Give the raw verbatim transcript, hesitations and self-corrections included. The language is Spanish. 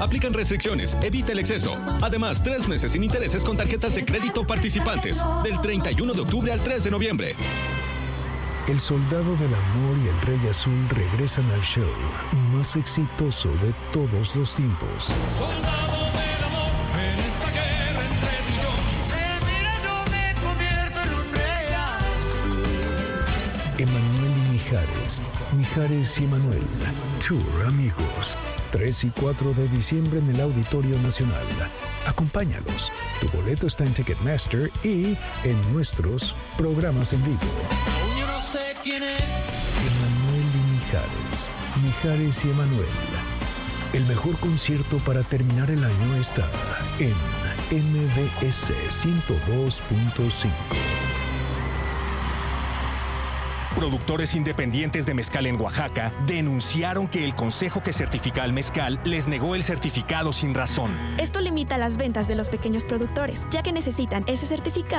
Aplican restricciones. Evita el exceso. Además, tres meses sin intereses con tarjetas de crédito participantes. Del treinta y uno de octubre al tres de noviembre. El Soldado del Amor y el Rey Azul regresan al show más exitoso de todos los tiempos. Soldado del amor, en esta guerra entre tú y yo. Eh, mira, yo me convierto en un rey azul. Emanuel y Mijares. Mijares y Emanuel. Tour, amigos. tres y cuatro de diciembre en el Auditorio Nacional. Acompáñalos. Tu boleto está en Ticketmaster y en nuestros programas en vivo. Yo no sé quién es. Emanuel y Mijares. Mijares y Emanuel. El mejor concierto para terminar el año está en M B S ciento dos punto cinco. Productores independientes de mezcal en Oaxaca denunciaron que el consejo que certifica al mezcal les negó el certificado sin razón. Esto limita las ventas de los pequeños productores, ya que necesitan ese certificado